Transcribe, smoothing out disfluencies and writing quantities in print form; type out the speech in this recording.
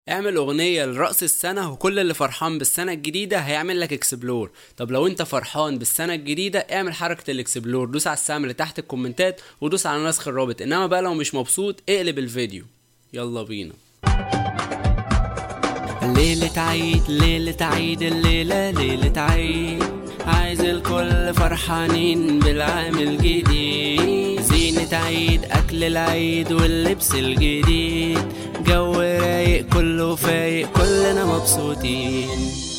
اعمل اغنية لرأس السنة وكل اللي فرحان بالسنة الجديدة هيعمل لك اكسبلور. طب لو انت فرحان بالسنة الجديدة اعمل حركة الاكسبلور، دوس على السهم اللي تحت الكومنتات ودوس على نسخ الرابط. انما بقى لو مش مبسوط اقلب الفيديو. يلا بينا. ليلة عيد ليلة عيد الليلة ليلة عيد، عايز الكل فرحانين بالعام الجديد. زينة عيد أكل العيد واللبس الجديد، جو رايق كله فايق كلنا مبسوطين.